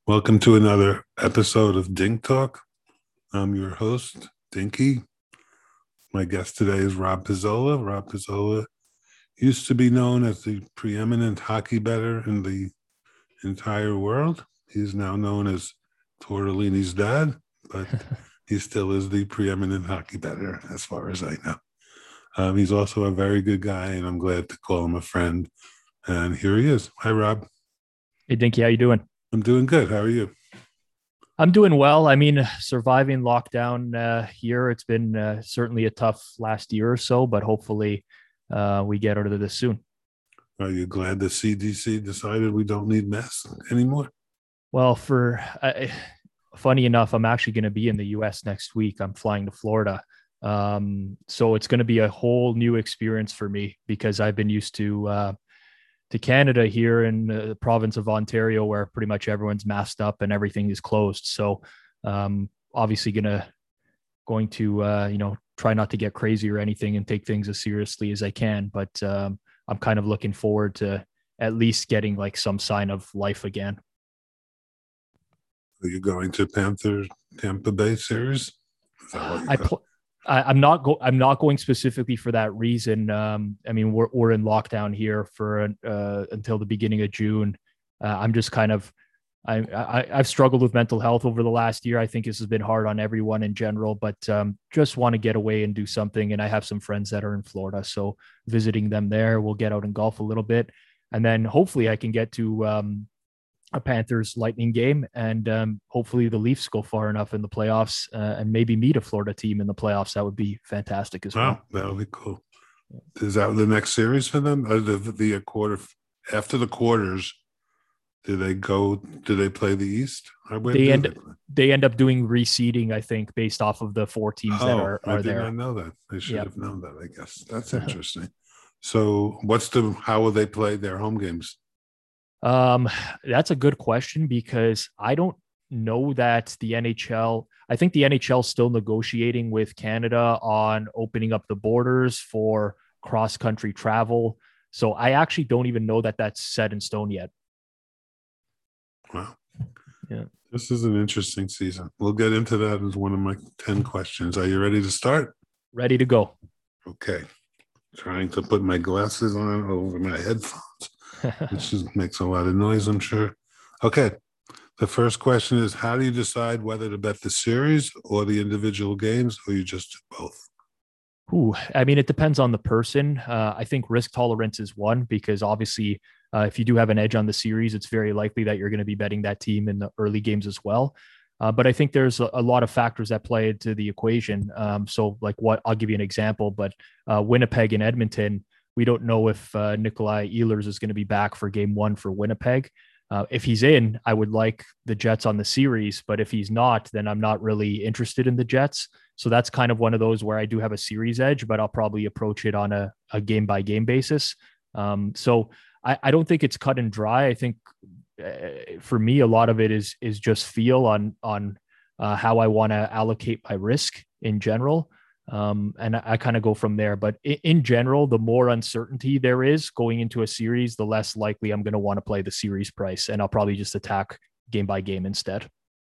Welcome to another episode of Dink Talk. I'm your host, Dinky. My guest today is Rob Pizzola. Rob Pizzola used to be known as the preeminent hockey bettor in the entire world. He's now known as Tortellini's dad, but he still is the preeminent hockey bettor as far as I know. He's also a very good guy, and I'm glad to call him a friend. And here he is. Hi, Rob. Hey, Dinky, how you doing? I'm doing good. How are you? I'm doing well. I mean, surviving lockdown here. It's been certainly a tough last year or so, but hopefully we get out of this soon. Are you glad the CDC decided we don't need masks anymore? Well, funny enough, I'm actually going to be in the U.S. next week. I'm flying to Florida. So it's going to be a whole new experience for me because I've been used to Canada here in the province of Ontario, where pretty much everyone's masked up and everything is closed. So obviously going to try not to get crazy or anything and take things as seriously as I can. But I'm kind of looking forward to at least getting like some sign of life again. Are you going to Panther Tampa Bay series? Is that what you I got? pl- I'm not going specifically for that reason. I mean, we're in lockdown here for until the beginning of June. I'm just kind of I've struggled with mental health over the last year. I think this has been hard on everyone in general, but just want to get away and do something. And I have some friends that are in Florida, so visiting them there, we'll get out and golf a little bit, and then hopefully I can get to a Panthers Lightning game, and hopefully the Leafs go far enough in the playoffs and maybe meet a Florida team in the playoffs. That would be fantastic as Wow, well. that would be cool. Is that the next series for them? The quarter after the quarters? Do they go? Do they play the East? Or when They do they end play? they end up doing reseeding, I think, based off of the four teams that Oh, I are did not there. know that. I should Yep. have known that. I guess that's interesting. So, what's the? How will they play their home games? Um, that's a good question because I don't know that the NHL. I think the NHL is still negotiating with Canada on opening up the borders for cross country travel. So I actually don't even know that that's set in stone yet. Wow, Yeah. this is an interesting season. We'll get into that as one of my 10 questions. Are you ready to start? Ready to go. Okay. Trying to put my glasses on over my headphones, which makes a lot of noise, I'm sure. Okay. The first question is, how do you decide whether to bet the series or the individual games, or you just do both? Ooh, I mean, it depends on the person. I think risk tolerance is one because obviously, if you do have an edge on the series, it's very likely that you're going to be betting that team in the early games as well. But I think there's a lot of factors that play into the equation. So, like what I'll give you an example, but Winnipeg and Edmonton, we don't know if Nikolai Ehlers is going to be back for game one for Winnipeg. If he's in, I would like the Jets on the series, but if he's not, then I'm not really interested in the Jets. So that's kind of one of those where I do have a series edge, but I'll probably approach it on a game by game basis. So I don't think it's cut and dry. I think for me, a lot of it is just feel on how I want to allocate my risk in general. And I kind of go from there. But in general, the more uncertainty there is going into a series, the less likely I'm going to want to play the series price. And I'll probably just attack game by game instead.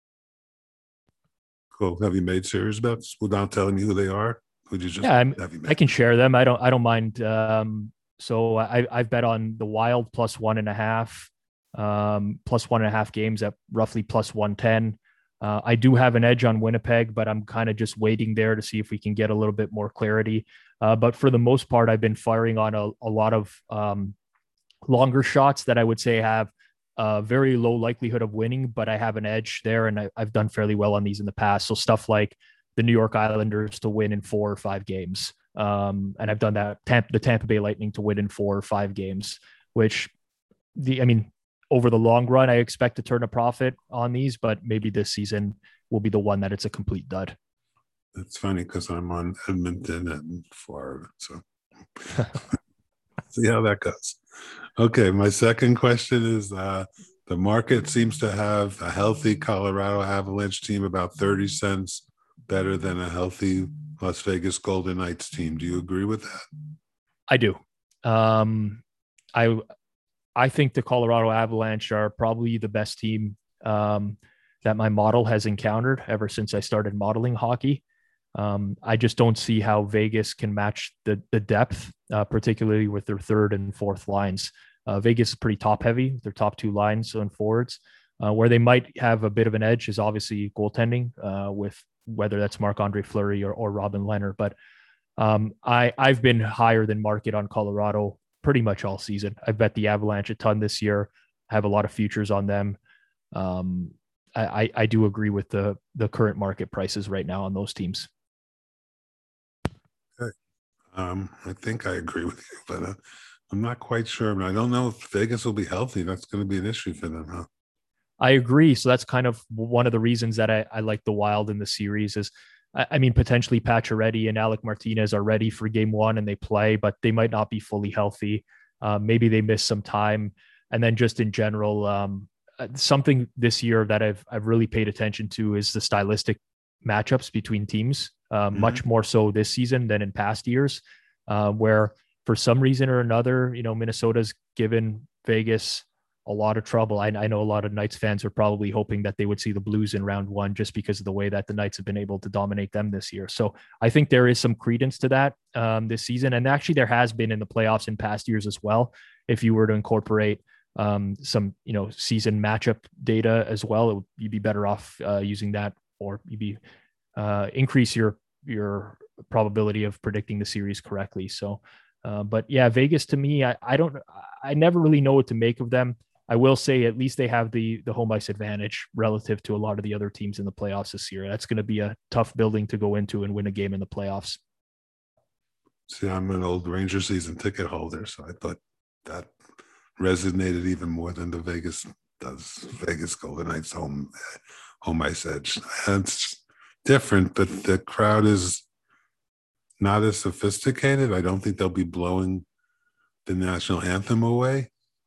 Cool. Have you made series bets without telling me who they are? Would you just Yeah, have you I made can them? share them. I don't mind. So I've bet on the Wild plus 1.5, plus 1.5 games at roughly plus 110. I do have an edge on Winnipeg, but I'm kind of just waiting there to see if we can get a little bit more clarity. But for the most part, I've been firing on a lot of longer shots that I would say have a very low likelihood of winning, but I have an edge there, and I've done fairly well on these in the past. So stuff like the New York Islanders to win in 4 or 5 games, and I've done that. The Tampa Bay Lightning to win in 4 or 5 games, which I mean, over the long run, I expect to turn a profit on these, but maybe this season will be the one that it's a complete dud. It's funny because I'm on Edmonton and Florida. So see how that goes. Okay. My second question is the market seems to have a healthy Colorado Avalanche team about 30 cents better than a healthy Las Vegas Golden Knights team. Do you agree with that? I do. Um, I I think the Colorado Avalanche are probably the best team that my model has encountered ever since I started modeling hockey. I just don't see how Vegas can match the depth, particularly with their third and fourth lines. Vegas is pretty top heavy, their top two lines and forwards. Where they might have a bit of an edge is obviously goaltending, with whether that's Marc-Andre Fleury or Robin Lehner. But I've been higher than market on Colorado pretty much all season. I bet the Avalanche a ton this year. I have a lot of futures on them. I do agree with the current market prices right now on those teams. Okay. I think I agree with you, but I'm not quite sure. I don't know if Vegas will be healthy. That's going to be an issue for them, huh? I agree. So that's kind of one of the reasons that I like the Wild in the series is, I mean, potentially Pacioretty and Alec Martinez are ready for game one and they play, but they might not be fully healthy. Maybe they miss some time. And then just in general, something this year that I've really paid attention to is the stylistic matchups between teams, much more so this season than in past years, where for some reason or another, Minnesota's given Vegas a lot of trouble. I know a lot of Knights fans are probably hoping that they would see the Blues in round one just because of the way that the Knights have been able to dominate them this year. So I think there is some credence to that this season. And actually there has been in the playoffs in past years as well. If you were to incorporate some, season matchup data as well, you'd be better off using that, or you'd be increase your probability of predicting the series correctly. So, but yeah, Vegas to me, I never really know what to make of them. I will say at least they have the home ice advantage relative to a lot of the other teams in the playoffs this year. That's going to be a tough building to go into and win a game in the playoffs. See, I'm an old Ranger season ticket holder, so I thought that resonated even more than the Vegas Golden Knights home ice edge. It's different, but the crowd is not as sophisticated. I don't think they'll be blowing the national anthem away.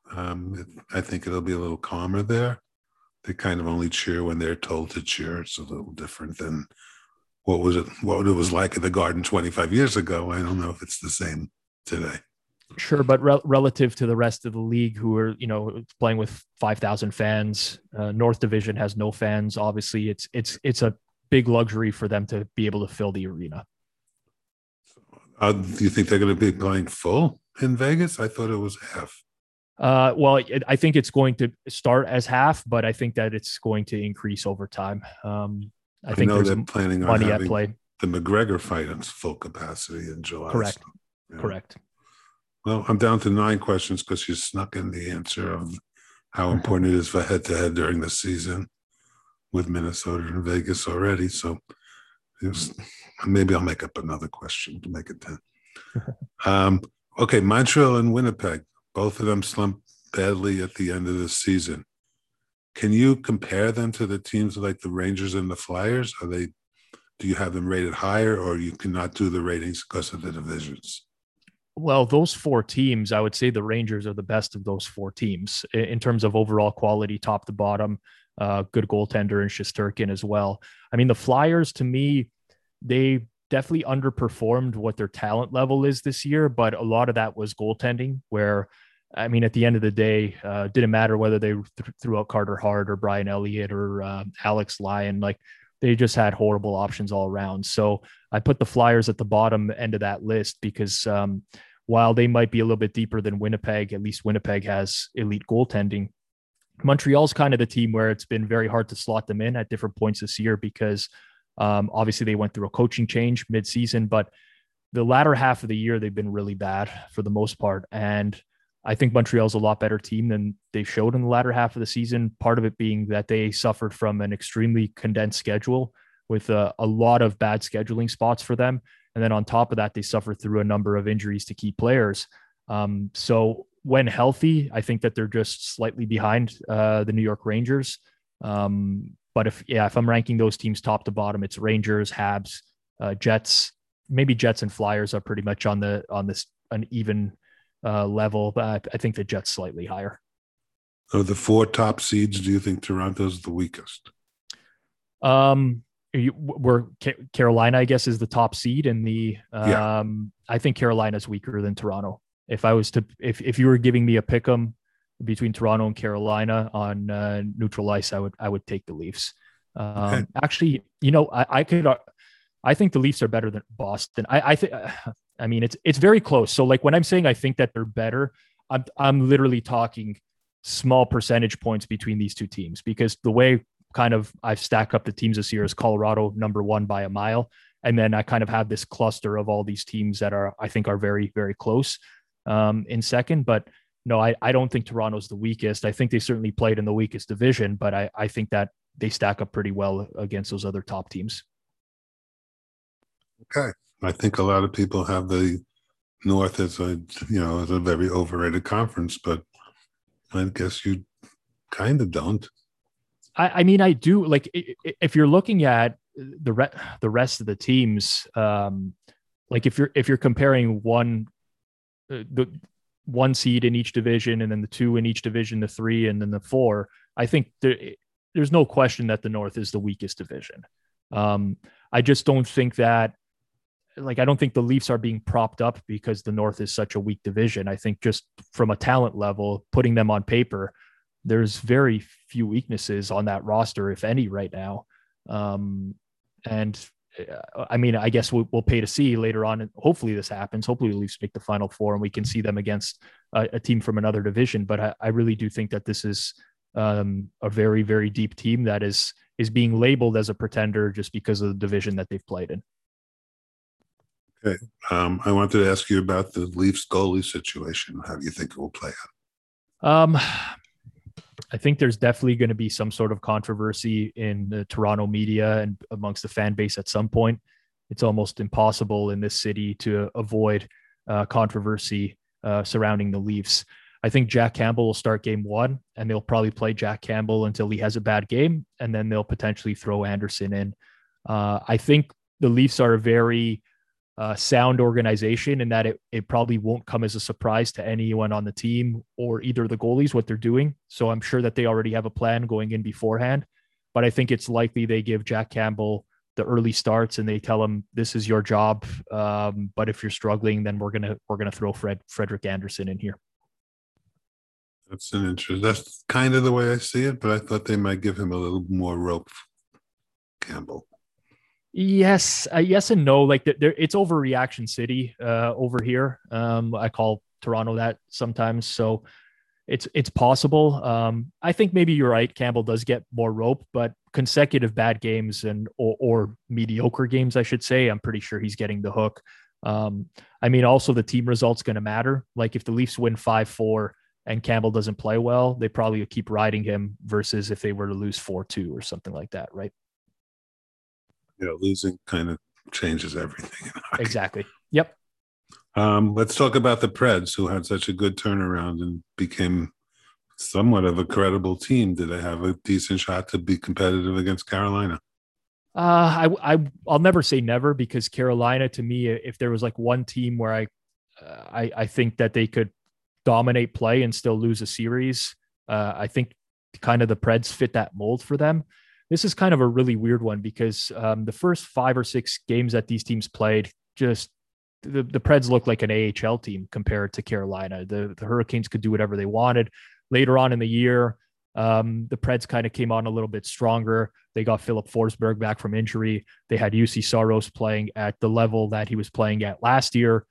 I think it'll be a little calmer there. They kind of only cheer when they're told to cheer. It's a little different than what it was like at the Garden 25 years ago. I don't know if it's the same today. Sure, but relative to the rest of the league, who are playing with 5,000 fans, North Division has no fans. Obviously, it's a big luxury for them to be able to fill the arena. Do you think they're going to be playing full in Vegas? I thought it was half. Well, I think it's going to start as half, but I think that it's going to increase over time. I think know they're planning on money having at play. The McGregor fight on full capacity in July. Correct. So, yeah. Correct. Well, I'm down to 9 questions because you snuck in the answer of how important it is for head-to-head during the season with Minnesota and Vegas already. So maybe I'll make up another question to make it 10. Okay, Montreal and Winnipeg. Both of them slumped badly at the end of the season. Can you compare them to the teams like the Rangers and the Flyers? Do you have them rated higher, or you cannot do the ratings because of the divisions? Well, those 4 teams, I would say the Rangers are the best of those 4 teams in terms of overall quality, top to bottom, good goaltender in Shesterkin as well. I mean, the Flyers, to me, they definitely underperformed what their talent level is this year, but a lot of that was goaltending where, I mean, at the end of the day, didn't matter whether they threw out Carter Hart or Brian Elliott or Alex Lyon, like they just had horrible options all around. So I put the Flyers at the bottom end of that list because while they might be a little bit deeper than Winnipeg, at least Winnipeg has elite goaltending. Montreal's kind of the team where it's been very hard to slot them in at different points this year because obviously they went through a coaching change mid-season, but the latter half of the year, they've been really bad for the most part. And I think Montreal's a lot better team than they showed in the latter half of the season. Part of it being that they suffered from an extremely condensed schedule with a lot of bad scheduling spots for them. And then on top of that, they suffered through a number of injuries to key players. So when healthy, I think that they're just slightly behind the New York Rangers. But if I'm ranking those teams top to bottom, it's Rangers, Habs, Jets, maybe Jets and Flyers are pretty much on this an even level, but I think the Jets slightly higher. Of the 4 top seeds, do you think Toronto's the weakest? Carolina, I guess, is the top seed in the. I think Carolina's weaker than Toronto. If I was to, if you were giving me a pick 'em between Toronto and Carolina on neutral ice, I would take the Leafs. Okay. Actually, I think the Leafs are better than Boston. I think. I mean, it's very close. So like when I'm saying I think that they're better, I'm literally talking small percentage points between these two teams, because the way kind of I've stacked up the teams this year is Colorado number one by a mile, and then I kind of have this cluster of all these teams that I think are very, very close in second. But no, I don't think Toronto's the weakest. I think they certainly played in the weakest division, but I think that they stack up pretty well against those other top teams. Okay. I think a lot of people have the North as a very overrated conference, but I guess you kind of don't. I mean, I do. Like, if you're looking at the rest of the teams, like if you're comparing the one seed in each division, and then the two in each division, the three, and then the four, I think there's no question that the North is the weakest division. I just don't think that, like, I don't think the Leafs are being propped up because the North is such a weak division. I think just from a talent level, putting them on paper, there's very few weaknesses on that roster, if any, right now. And I mean, I guess we'll pay to see later on. And hopefully this happens. Hopefully the Leafs make the Final Four and we can see them against a team from another division. But I really do think that this is a very, very deep team that is being labeled as a pretender just because of the division that they've played in. Okay. I wanted to ask you about the Leafs goalie situation. How do you think it will play out? I think there's definitely going to be some sort of controversy in the Toronto media and amongst the fan base at some point. It's almost impossible in this city to avoid controversy surrounding the Leafs. I think Jack Campbell will start game one, and they'll probably play Jack Campbell until he has a bad game, and then they'll potentially throw Anderson in. I think the Leafs are a very sound organization in that it probably won't come as a surprise to anyone on the team or either the goalies what they're doing. So I'm sure that they already have a plan going in beforehand, but I think it's likely they give Jack Campbell the early starts and they tell him, this is your job. But if you're struggling, then we're going to throw Frederik Andersen in here. That's an interest. That's kind of the way I see it, but I thought they might give him a little more rope, Campbell. Yes, yes and no. Like it's overreaction city over here. I call Toronto that sometimes, so it's possible. I think maybe you're right. Campbell does get more rope, but consecutive bad games or mediocre games, I should say, I'm pretty sure he's getting the hook. I mean, also the team result's going to matter. Like if the Leafs win 5-4 and Campbell doesn't play well, they probably keep riding him versus if they were to lose 4-2 or something like that, right? Yeah, losing kind of changes everything. Exactly. Yep. Let's talk about the Preds, who had such a good turnaround and became somewhat of a credible team. Do they have a decent shot to be competitive against Carolina? I'll never say never, because Carolina, to me, if there was like one team where I think that they could dominate play and still lose a series, I think kind of the Preds fit that mold for them. This is kind of a really weird one because the first 5 or 6 games that these teams played, just the Preds looked like an AHL team compared to Carolina. The Hurricanes could do whatever they wanted. Later on in the year, the Preds kind of came on a little bit stronger. They got Philip Forsberg back from injury. They had UC Saros playing at the level that he was playing at last year,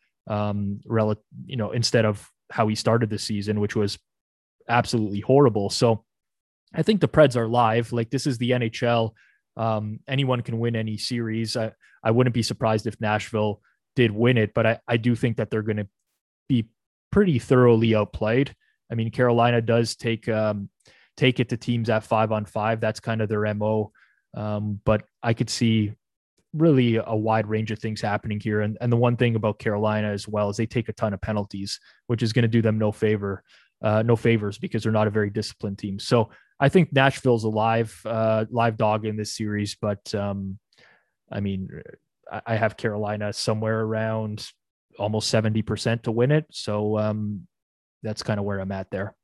instead of how he started the season, which was absolutely horrible. So I think the Preds are live. Like, this is the NHL. Anyone can win any series. I wouldn't be surprised if Nashville did win it, but I do think that they're going to be pretty thoroughly outplayed. I mean, Carolina does take it to teams at 5-on-5. That's kind of their MO. But I could see really a wide range of things happening here. And the one thing about Carolina as well is they take a ton of penalties, which is going to do them no favors because they're not a very disciplined team. So I think Nashville's a live dog in this series, but I mean, I have Carolina somewhere around almost 70% to win it. So that's kind of where I'm at there.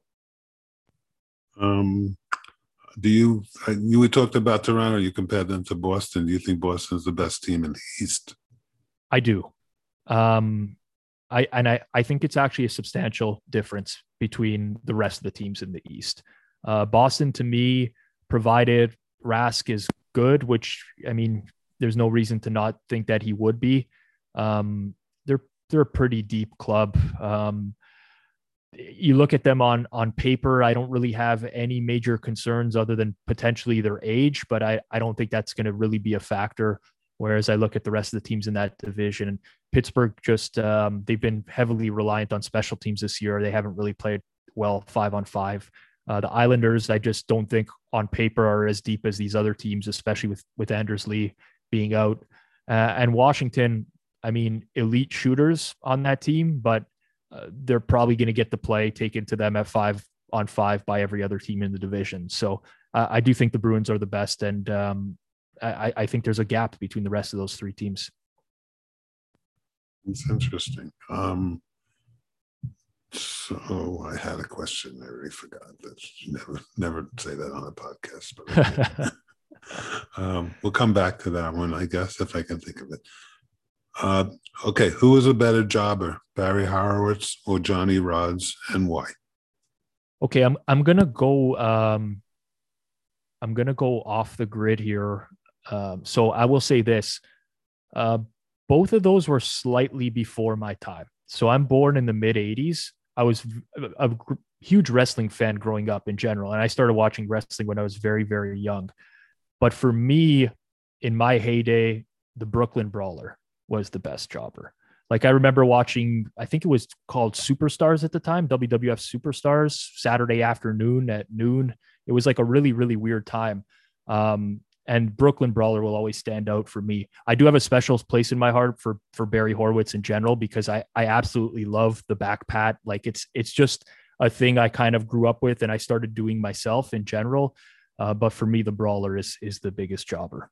You talked about Toronto, you compared them to Boston. Do you think Boston's the best team in the East? I do. I think it's actually a substantial difference between the rest of the teams in the East. Boston, to me, provided Rask is good, which, I mean, there's no reason to not think that he would be. They're a pretty deep club. You look at them on paper, I don't really have any major concerns other than potentially their age, but I don't think that's going to really be a factor. Whereas I look at the rest of the teams in that division, and Pittsburgh just they've been heavily reliant on special teams this year. They haven't really played well 5-on-5. The Islanders, I just don't think on paper are as deep as these other teams, especially with Anders Lee being out. And Washington, I mean, elite shooters on that team, but they're probably going to get the play taken to them at 5-on-5 by every other team in the division. So I do think the Bruins are the best, and I think there's a gap between the rest of those three teams. It's interesting. So I had a question. I already forgot. Never say that on a podcast. But we'll come back to that one, I guess, if I can think of it. Okay, who was a better jobber, Barry Horowitz or Johnny Rodz, and why? Okay, I'm gonna go. I'm gonna go off the grid here. So I will say this: both of those were slightly before my time. So I'm born in the mid '80s. I was a huge wrestling fan growing up in general, and I started watching wrestling when I was very, very young. But for me, in my heyday, the Brooklyn Brawler was the best jobber. Like, I remember watching, I think it was called Superstars at the time, WWF Superstars, Saturday afternoon at noon. It was like a really, really weird time. And Brooklyn Brawler will always stand out for me. I do have a special place in my heart for Barry Horowitz in general, because I absolutely love the back pat. Like, it's just a thing I kind of grew up with and I started doing myself in general. But for me, the Brawler is the biggest jobber.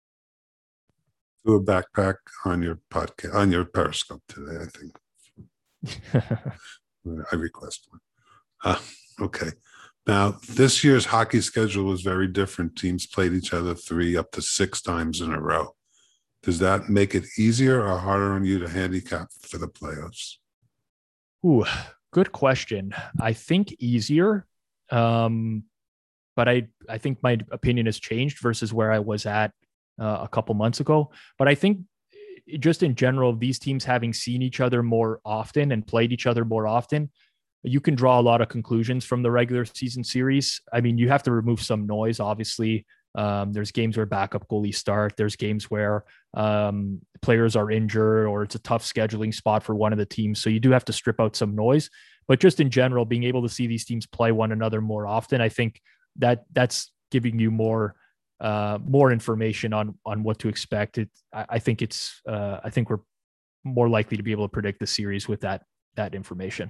Do a backpack on your podcast, on your Periscope today, I think. I request one. Okay. Now, this year's hockey schedule was very different. Teams played each other 3 up to 6 times in a row. Does that make it easier or harder on you to handicap for the playoffs? Ooh, good question. I think easier. But I think my opinion has changed versus where I was at a couple months ago. But I think just in general, these teams having seen each other more often and played each other more often, you can draw a lot of conclusions from the regular season series. I mean, you have to remove some noise, obviously. There's games where backup goalies start. There's games where players are injured or it's a tough scheduling spot for one of the teams. So you do have to strip out some noise. But just in general, being able to see these teams play one another more often, I think that's giving you more information on what to expect. I think we're more likely to be able to predict the series with that information.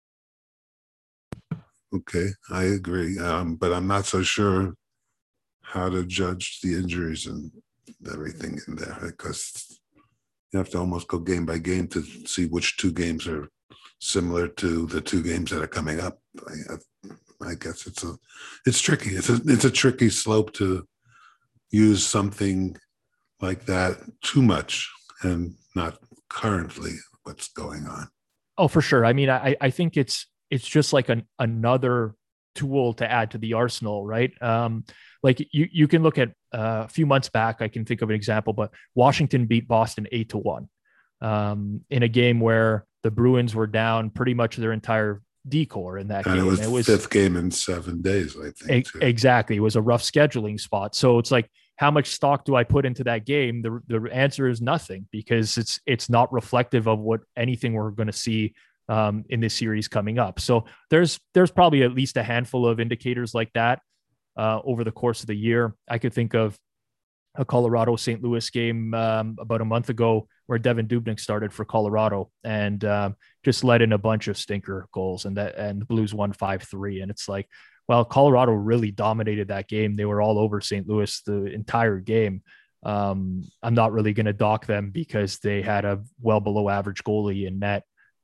Okay, I agree. But I'm not so sure how to judge the injuries and everything in there, because you have to almost go game by game to see which 2 games are similar to the 2 games that are coming up. I guess it's tricky. It's a tricky slope to use something like that too much and not currently what's going on. Oh, for sure. I mean, I think it's just like another tool to add to the arsenal, right? Like you can look at a few months back, I can think of an example, but Washington beat Boston 8-1 in a game where the Bruins were down pretty much their entire decor in that game. And it was 5th game in 7 days, I think. Exactly. It was a rough scheduling spot. So it's like, how much stock do I put into that game? The answer is nothing, because it's not reflective of what anything we're going to see in this series coming up. So there's probably at least a handful of indicators like that over the course of the year. I could think of a Colorado St. Louis game about a month ago where Devin Dubnyk started for Colorado and just let in a bunch of stinker goals, and the Blues won 5-3. And it's like, well, Colorado really dominated that game. They were all over St. Louis the entire game. I'm not really going to dock them because they had a well below average goalie in net,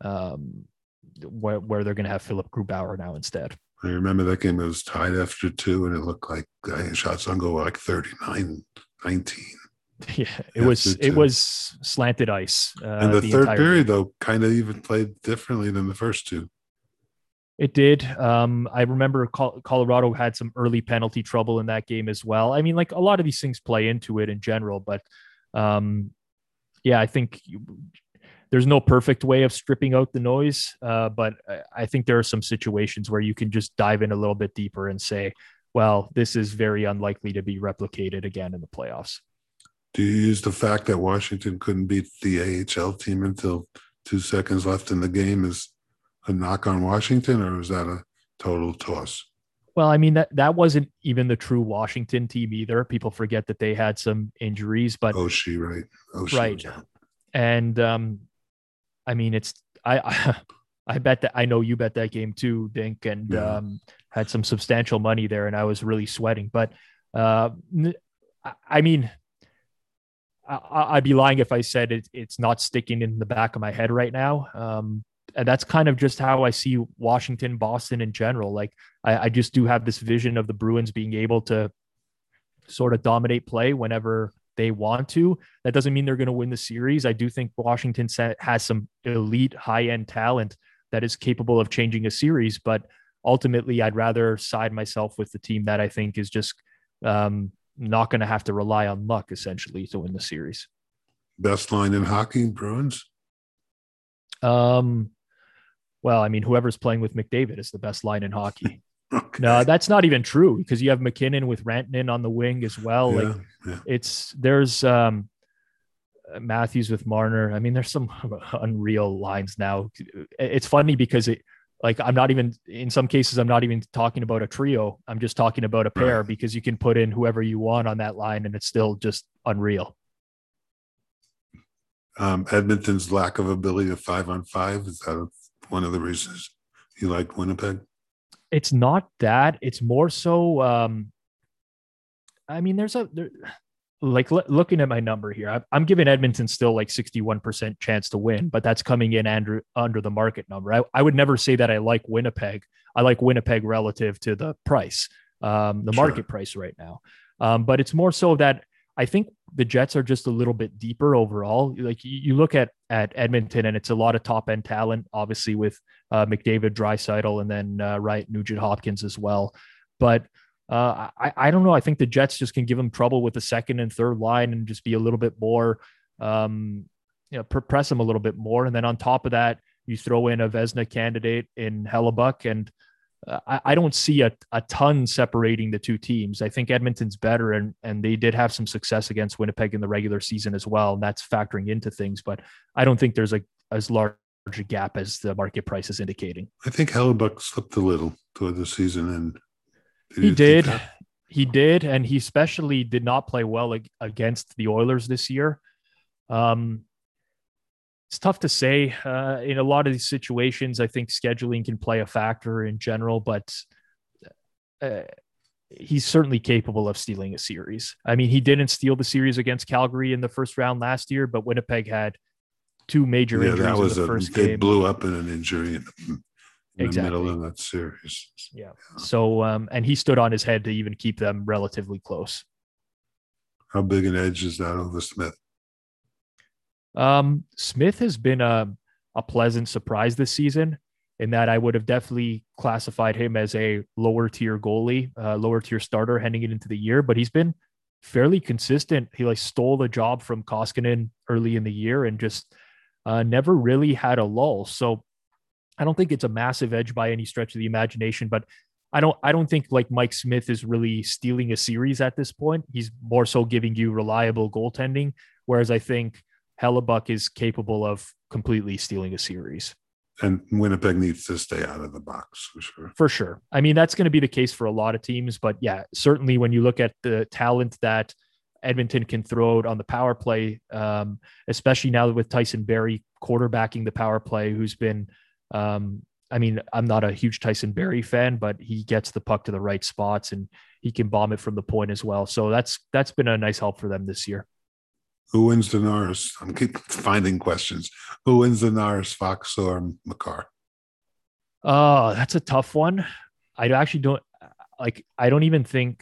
where they're going to have Philip Grubauer now instead. I remember that game. It was tied after 2, and it looked like shots on goal like 39-19. Yeah, it was slanted ice. And the third entire period, game. though, kind of even played differently than the first two. It did. I remember Colorado had some early penalty trouble in that game as well. I mean, like a lot of these things play into it in general, but um, yeah, I think there's no perfect way of stripping out the noise, but I think there are some situations where you can just dive in a little bit deeper and say, well, this is very unlikely to be replicated again in the playoffs. Do you use the fact that Washington couldn't beat the AHL team until 2 seconds left in the game as a knock on Washington, or was that a total toss? Well, I mean that wasn't even the true Washington team either. People forget that they had some injuries, but Oshie, right? Oshie right, was out. and I mean it's I I bet that I know you bet that game too, Dink, and Yeah. had some substantial money there, and I was really sweating. But uh, I mean, I'd be lying if I said it's not sticking in the back of my head right now. And that's kind of just how I see Washington, Boston in general. Like I just do have this vision of the Bruins being able to sort of dominate play whenever they want to. That doesn't mean they're going to win the series. I do think Washington has some elite high end talent that is capable of changing a series, but ultimately I'd rather side myself with the team that I think is just not going to have to rely on luck essentially to win the series. Best line in hockey, Bruins? Um, well, I mean, whoever's playing with McDavid is the best line in hockey. Okay. No, that's not even true because you have McKinnon with Rantanen on the wing as well. Yeah, Like yeah. there's Matthews with Marner. I mean, there's some unreal lines now. It's funny because like I'm not even in some cases I'm not even talking about a trio. I'm just talking about a pair Right. because you can put in whoever you want on that line and it's still just unreal. Edmonton's lack of ability to 5-on-5, is that one of the reasons you like Winnipeg? It's not that. It's more so. I mean, like looking at my number here. I'm giving Edmonton still like 61% chance to win, but that's coming in under the market number. I would never say that I like Winnipeg. I like Winnipeg relative to the price, the Sure. market price right now. But it's more so that I think the Jets are just a little bit deeper overall. Like you look at Edmonton, and it's a lot of top end talent, obviously with McDavid, Draisaitl, and then right Nugent Hopkins as well. But I don't know. I think the Jets just can give them trouble with the second and third line and just be a little bit more, press them a little bit more. And then on top of that, you throw in a Vezina candidate in Hellebuck, and I don't see a ton separating the two teams. I think Edmonton's better, and they did have some success against Winnipeg in the regular season as well, and that's factoring into things. But I don't think there's as large a gap as the market price is indicating. I think Hellebuck slipped a little toward the season, and He did. He did, and he especially did not play well against the Oilers this year. It's tough to say. In a lot of these situations, I think scheduling can play a factor in general, but he's certainly capable of stealing a series. I mean, he didn't steal the series against Calgary in the first round last year, but Winnipeg had two major injuries in the first game. They blew up in an injury in Exactly. the middle of that series. Yeah. So, and he stood on his head to even keep them relatively close. How big an edge is that over Smith? Smith has been a pleasant surprise this season in that I would have definitely classified him as a lower tier goalie, lower tier starter heading into the year, but he's been fairly consistent. He like stole the job from Koskinen early in the year and just never really had a lull. So I don't think it's a massive edge by any stretch of the imagination, but I don't think like Mike Smith is really stealing a series at this point. He's more so giving you reliable goaltending, whereas I think Hellebuck is capable of completely stealing a series. And Winnipeg needs to stay out of the box for sure. For sure. I mean, that's going to be the case for a lot of teams, but yeah, certainly when you look at the talent that Edmonton can throw out on the power play, especially now with Tyson Barrie quarterbacking the power play, who's been, I mean, I'm not a huge Tyson Barrie fan, but he gets the puck to the right spots and he can bomb it from the point as well. So that's been a nice help for them this year. Who wins the Norris? I'm keep finding questions. Who wins the Norris, Fox or Makar? Oh, that's a tough one. I actually don't even think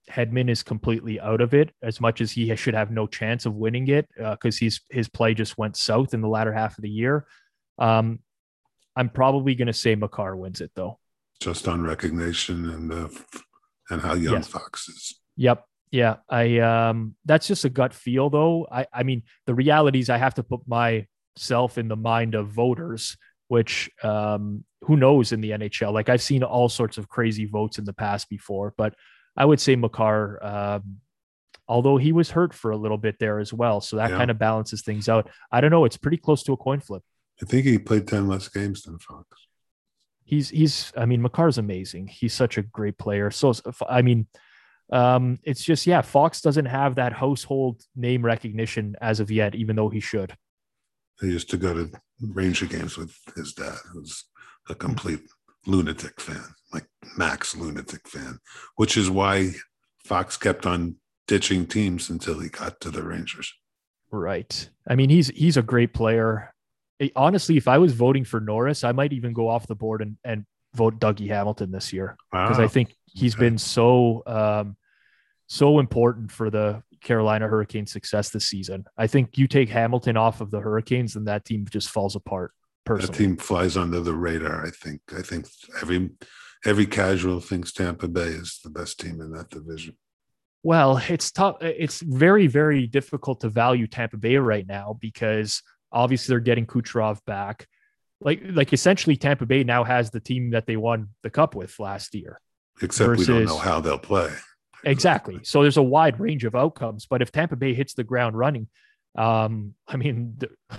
Hedman is completely out of it, as much as he should have no chance of winning it because his play just went south in the latter half of the year. I'm probably going to say Makar wins it, though. Just on recognition and how young Fox is. Yep. Yeah. That's just a gut feel, though. I mean, the reality is I have to put myself in the mind of voters, which who knows in the NHL? Like, I've seen all sorts of crazy votes in the past before, but I would say Makar, although he was hurt for a little bit there as well. So that kind of balances things out. I don't know. It's pretty close to a coin flip. I think he played 10 less games than Fox. I mean, Makar's amazing. He's such a great player. So, I mean, it's just, Fox doesn't have that household name recognition as of yet, even though he should. He used to go to Ranger games with his dad, who's a complete lunatic fan, like Max lunatic fan, which is why Fox kept on ditching teams until he got to the Rangers. Right. I mean, he's a great player. Honestly, if I was voting for Norris, I might even go off the board and vote Dougie Hamilton this year, because I think he's been so important for the Carolina Hurricanes' success this season. I think you take Hamilton off of the Hurricanes and that team just falls apart. Personally, that team flies under the radar. I think every casual thinks Tampa Bay is the best team in that division. Well, it's tough. It's very, very difficult to value Tampa Bay right now because obviously they're getting Kucherov back. Like essentially Tampa Bay now has the team that they won the cup with last year. Except we don't know how they'll play. Exactly. So there's a wide range of outcomes, but if Tampa Bay hits the ground running, I mean,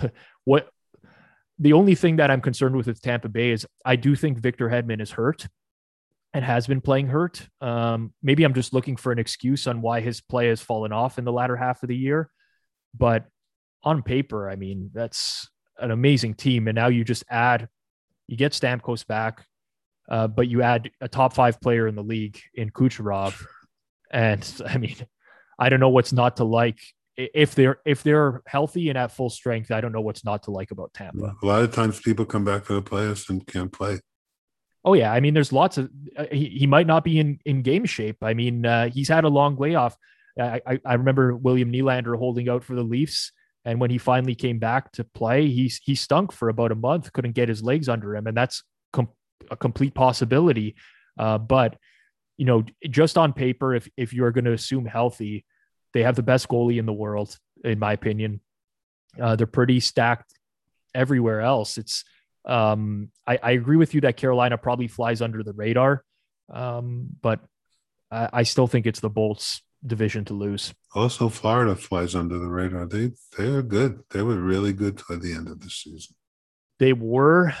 the only thing that I'm concerned with Tampa Bay is I do think Victor Hedman is hurt and has been playing hurt. Maybe I'm just looking for an excuse on why his play has fallen off in the latter half of the year, but on paper, I mean, that's an amazing team. And now you get Stamkos back, but you add a top 5 player in the league in Kucherov. And I mean, I don't know what's not to like. If they're healthy and at full strength, I don't know what's not to like about Tampa. A lot of times people come back to the playoffs and can't play. Oh yeah. I mean, there's lots of, he might not be in game shape. I mean, he's had a long layoff. I remember William Nylander holding out for the Leafs. And when he finally came back to play, he stunk for about a month, couldn't get his legs under him. And that's a complete possibility. But, you know, just on paper, if you're going to assume healthy, they have the best goalie in the world, in my opinion. They're pretty stacked everywhere else. It's I agree with you that Carolina probably flies under the radar. But I still think it's the Bolts division to lose. Also, Florida flies under the radar. They're good. They were really good toward the end of the season. They were.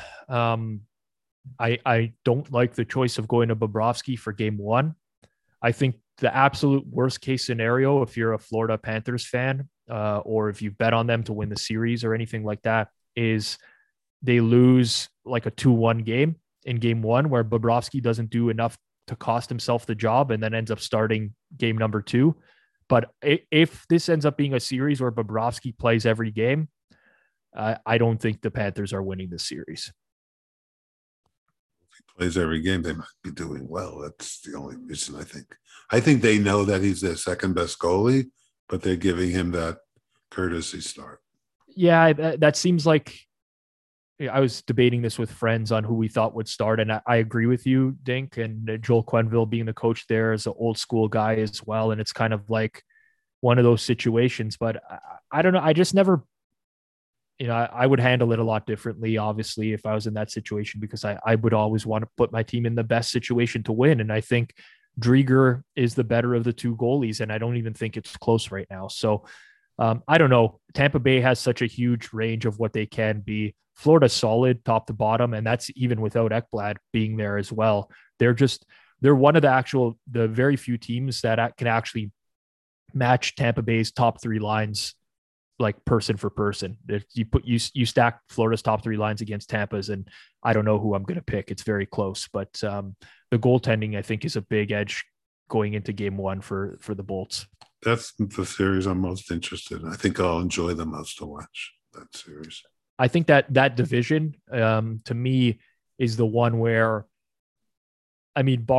I don't like the choice of going to Bobrovsky for game 1. I think the absolute worst case scenario, if you're a Florida Panthers fan, or if you bet on them to win the series or anything like that, is they lose like a 2-1 game in game 1 where Bobrovsky doesn't do enough to cost himself the job and then ends up starting game number 2. But if this ends up being a series where Bobrovsky plays every game, I don't think the Panthers are winning this series. If he plays every game, they might be doing well. That's the only reason I think. I think they know that he's their second best goalie, but they're giving him that courtesy start. Yeah, that seems like, I was debating this with friends on who we thought would start, and I agree with you, Dink, and Joel Quenneville being the coach there is an old school guy as well, and it's kind of like one of those situations. But I don't know. I just never, I would handle it a lot differently, obviously, if I was in that situation, because I would always want to put my team in the best situation to win, and I think Drieger is the better of the 2 goalies, and I don't even think it's close right now. So I don't know. Tampa Bay has such a huge range of what they can be. Florida's solid top to bottom, and that's even without Ekblad being there as well. They're one of the very few teams that can actually match Tampa Bay's top 3 lines, like person for person. If you stack Florida's top 3 lines against Tampa's, and I don't know who I'm going to pick. It's very close, but the goaltending I think is a big edge going into game 1 for the Bolts. That's the series I'm most interested in. I think I'll enjoy the most to watch that series. I think that division, to me, is the one where, I mean, barring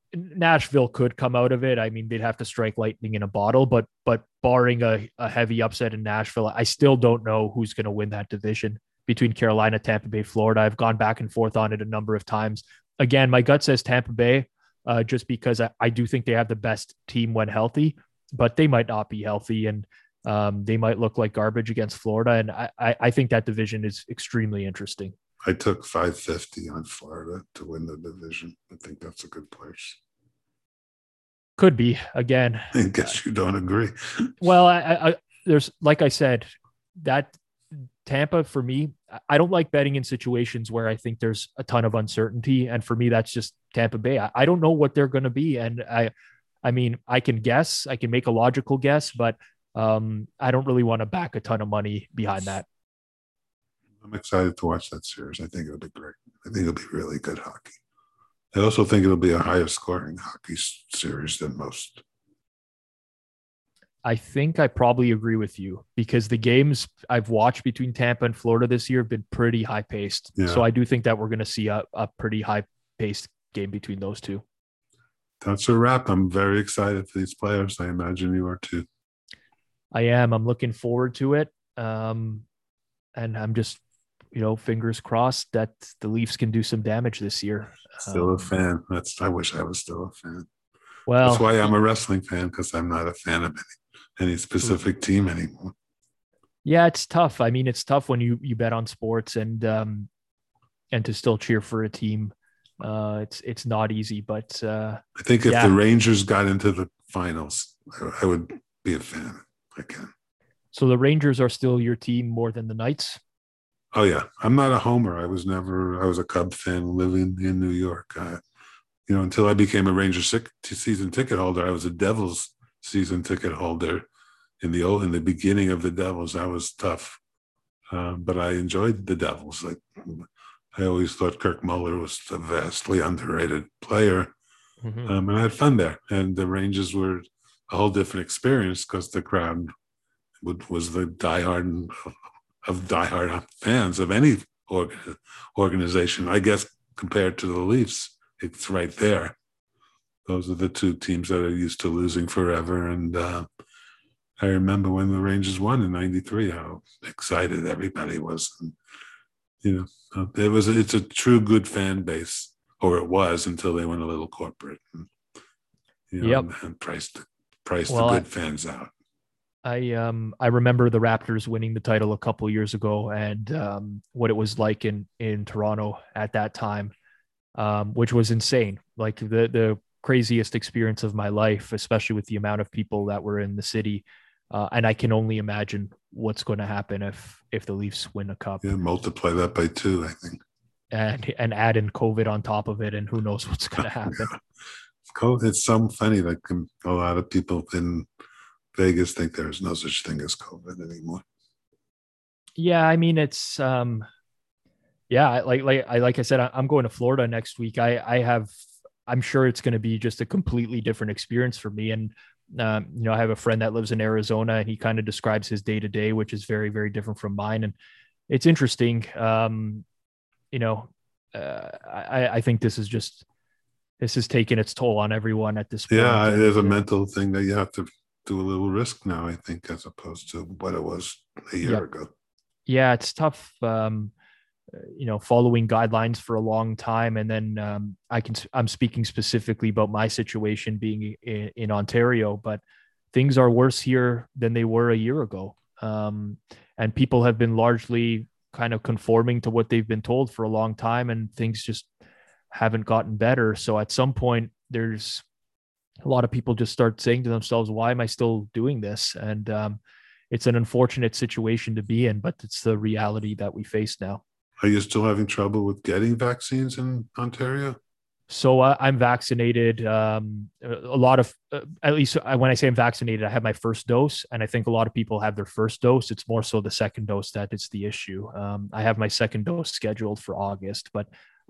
Nashville could come out of it. I mean, they'd have to strike lightning in a bottle, but barring a heavy upset in Nashville, I still don't know who's going to win that division between Carolina, Tampa Bay, Florida. I've gone back and forth on it a number of times. Again, my gut says Tampa Bay, just because I do think they have the best team when healthy, but they might not be healthy, and they might look like garbage against Florida. And I think that division is extremely interesting. I took 550 on Florida to win the division. I think that's a good place. Could be. Again, I guess you don't agree. Well, there's, like I said, that Tampa, for me, I don't like betting in situations where I think there's a ton of uncertainty. And for me, that's just Tampa Bay. I don't know what they're going to be. And I mean, I can guess, I can make a logical guess, but I don't really want to back a ton of money behind that. I'm excited to watch that series. I think it'll be great. I think it'll be really good hockey. I also think it'll be a higher scoring hockey series than most. I think I probably agree with you, because the games I've watched between Tampa and Florida this year have been pretty high paced. Yeah. So I do think that we're going to see a pretty high paced game between those two. That's a wrap. I'm very excited for these players. I imagine you are too. I am. I'm looking forward to it. And I'm just, fingers crossed that the Leafs can do some damage this year. Still a fan. I wish I was still a fan. Well, that's why I'm a wrestling fan, because I'm not a fan of any specific team anymore. Yeah, it's tough. I mean, it's tough when you bet on sports and to still cheer for a team. It's not easy, but I think if the Rangers got into the finals, I would be a fan again. So the Rangers are still your team more than the Knights? Oh yeah, I'm not a homer. I was a Cub fan living in New York. Until I became a Rangers season ticket holder, I was a Devils season ticket holder in the beginning of the Devils. That was tough, but I enjoyed the Devils. I always thought Kirk Muller was a vastly underrated player, and I had fun there. And the Rangers were a whole different experience because the crowd was the diehard fans of any organization. I guess compared to the Leafs, it's right there. Those are the two teams that are used to losing forever. And I remember when the Rangers won in '93, how excited everybody was. And, it's a true good fan base, or it was, until they went a little corporate and, and priced the good fans out. I remember the Raptors winning the title a couple of years ago, and what it was like in Toronto at that time, which was insane. Like the craziest experience of my life, especially with the amount of people that were in the city. And I can only imagine what's going to happen if the Leafs win a cup. Yeah, multiply that by 2, I think. And add in COVID on top of it, and who knows what's going to happen. It's so funny that a lot of people in Vegas think there's no such thing as COVID anymore. Yeah, I mean, it's like I said, I'm going to Florida next week. I'm sure it's going to be just a completely different experience for me. And I have a friend that lives in Arizona, and he kind of describes his day to day, which is very, very different from mine. And it's interesting. I think this is taking its toll on everyone at this point. Yeah, it is a mental thing that you have to do a little risk now, I think, as opposed to what it was a year ago. Yeah, it's tough. Following guidelines for a long time. And then I'm speaking specifically about my situation being in Ontario, but things are worse here than they were a year ago. And people have been largely kind of conforming to what they've been told for a long time, and things just haven't gotten better. So at some point, there's a lot of people just start saying to themselves, why am I still doing this? And it's an unfortunate situation to be in, but it's the reality that we face now. Are you still having trouble with getting vaccines in Ontario? So I'm vaccinated. A lot of, at least when I say I'm vaccinated, I have my first dose, and I think a lot of people have their first dose. It's more so the second dose that is the issue. I have my second dose scheduled for August, but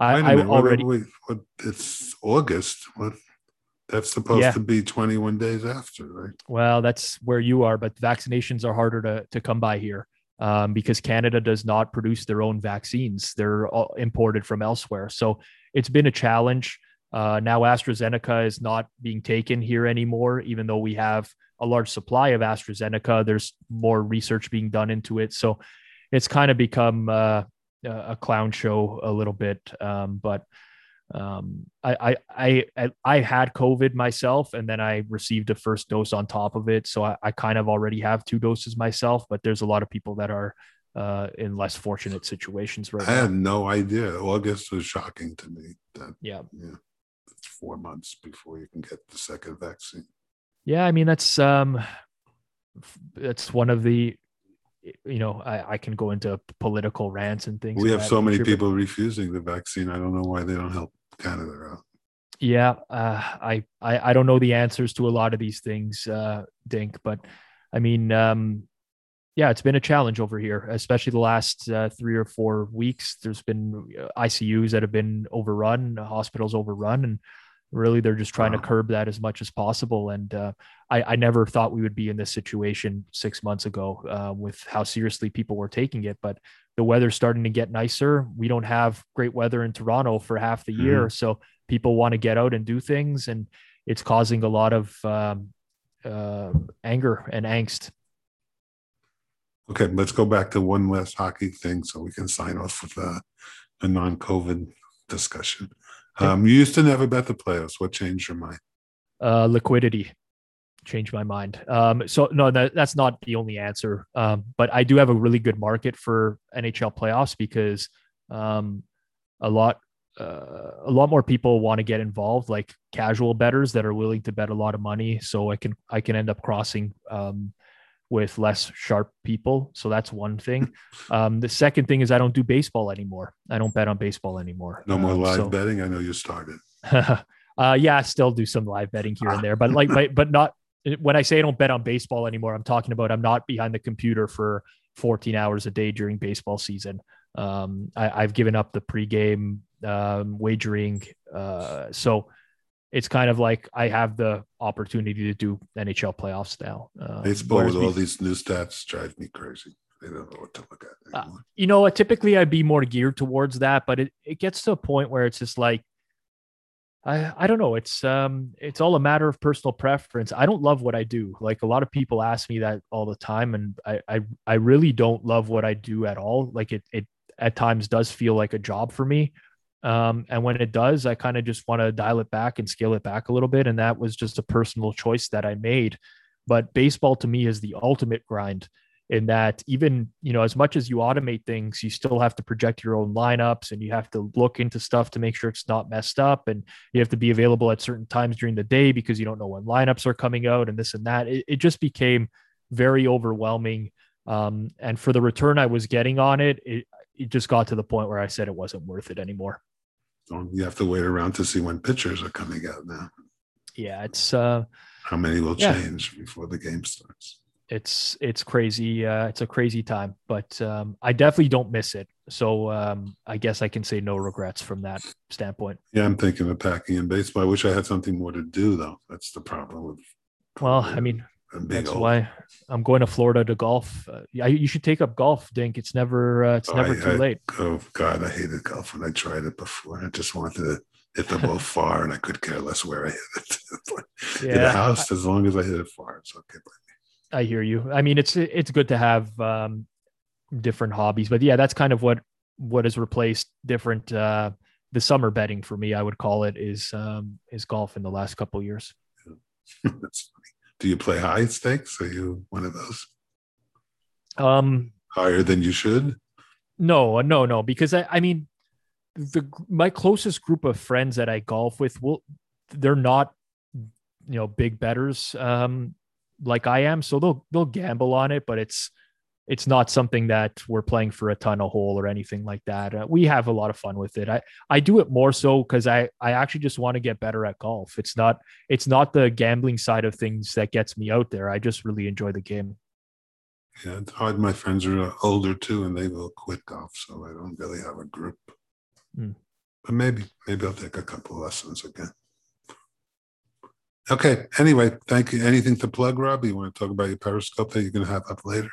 it's August. That's supposed to be 21 days after, right? Well, that's where you are, but vaccinations are harder to come by here. Because Canada does not produce their own vaccines. They're all imported from elsewhere. So it's been a challenge. Now AstraZeneca is not being taken here anymore, even though we have a large supply of AstraZeneca. There's more research being done into it. So it's kind of become a clown show a little bit. But I had COVID myself, and then I received a first dose on top of it. So I kind of already have 2 doses myself, but there's a lot of people that are in less fortunate situations right now. I had no idea. August was shocking to me. Yeah. It's 4 months before you can get the second vaccine. Yeah, I mean that's one of the, I can go into political rants and things. We have so many people refusing the vaccine. I don't know why they don't help Canada out. Yeah, I don't know the answers to a lot of these things, Dink, but I mean, yeah, it's been a challenge over here, especially the last 3 or 4 weeks. There's been ICUs that have been overrun, hospitals overrun, and really they're just trying to curb that as much as possible. And I never thought we would be in this situation 6 months ago with how seriously people were taking it. But the weather's starting to get nicer. We don't have great weather in Toronto for half the year. So people want to get out and do things, and it's causing a lot of anger and angst. Okay, let's go back to one last hockey thing so we can sign off with a non-COVID discussion. You used to never bet the playoffs. What changed your mind? Liquidity changed my mind. So no, that's not the only answer. But I do have a really good market for NHL playoffs because a lot more people want to get involved, like casual bettors that are willing to bet a lot of money. So I can end up crossing with less sharp people. So that's one thing. The second thing is I don't do baseball anymore. I don't bet on baseball anymore. No more live betting. I know you started. Yeah, I still do some live betting here and there, but but not when I say I don't bet on baseball anymore, I'm talking about I'm not behind the computer for 14 hours a day during baseball season. I've given up the pregame wagering. So it's kind of like I have the opportunity to do NHL playoffs now. Baseball with all these new stats drive me crazy. They don't know what to look at anymore. Typically I'd be more geared towards that, but it gets to a point where it's just like, I don't know. It's all a matter of personal preference. I don't love what I do. Like a lot of people ask me that all the time, and I really don't love what I do at all. Like it at times does feel like a job for me. And when it does, I kind of just want to dial it back and scale it back a little bit. And that was just a personal choice that I made. But baseball to me is the ultimate grind in that even, as much as you automate things, you still have to project your own lineups and you have to look into stuff to make sure it's not messed up. And you have to be available at certain times during the day because you don't know when lineups are coming out and this and that. It just became very overwhelming. And for the return I was getting on it just got to the point where I said it wasn't worth it anymore. You have to wait around to see when pitchers are coming out now. Yeah, it's how many will change before the game starts. It's crazy. It's a crazy time, but I definitely don't miss it. So I guess I can say no regrets from that standpoint. Yeah, I'm thinking of packing in baseball. I wish I had something more to do, though. That's the problem with. Well, I mean, that's why I'm going to Florida to golf. You should take up golf, Dink. It's never too late. Oh God, I hated golf when I tried it before. I just wanted to hit the ball far, and I could care less where I hit it. Hit the house as long as I hit it far. It's okay. I hear you. I mean, it's good to have different hobbies, but yeah, that's kind of what has replaced different. The summer betting for me, I would call it, is golf in the last couple of years. That's funny. Do you play high stakes? Are you one of those? Higher than you should? No. Because I mean, my closest group of friends that I golf with they're not, big bettors like I am. So they'll gamble on it, but it's not something that we're playing for a ton of hole or anything like that. We have a lot of fun with it. I do it more so because I actually just want to get better at golf. It's not the gambling side of things that gets me out there. I just really enjoy the game. Yeah, it's hard. My friends are older too, and they will quit golf, so I don't really have a group. But maybe I'll take a couple lessons again. Okay. Anyway, thank you. Anything to plug, Rob? You want to talk about your Periscope that you're going to have up later?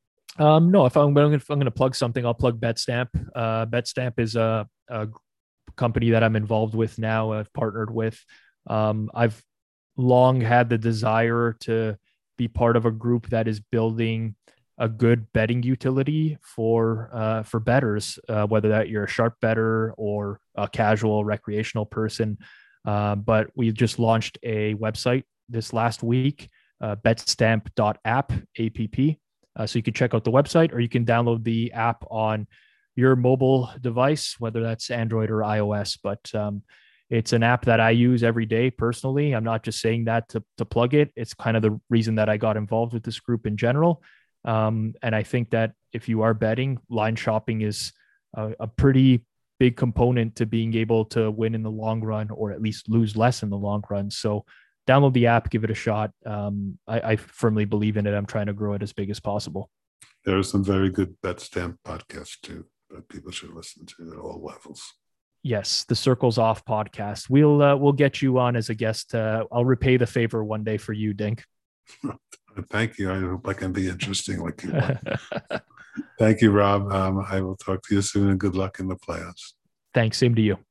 No, if I'm going to plug something, I'll plug BetStamp. BetStamp is a company that I'm involved with now, I've partnered with. I've long had the desire to be part of a group that is building a good betting utility for bettors, whether that you're a sharp bettor or a casual recreational person. But we just launched a website this last week, betstamp.app, app. So you can check out the website, or you can download the app on your mobile device, whether that's Android or iOS. But it's an app that I use every day personally. I'm not just saying that to plug it. It's kind of the reason that I got involved with this group in general. And I think that if you are betting, line shopping is a pretty big component to being able to win in the long run, or at least lose less in the long run. So download the app, give it a shot. I firmly believe in it. I'm trying to grow it as big as possible. There are some very good BetStamp podcasts too that people should listen to at all levels. Yes, the Circles Off podcast. We'll get you on as a guest. I'll repay the favor one day for you, Dink. Thank you. I hope I can be interesting like you want. Thank you, Rob. I will talk to you soon, and good luck in the playoffs. Thanks. Same to you.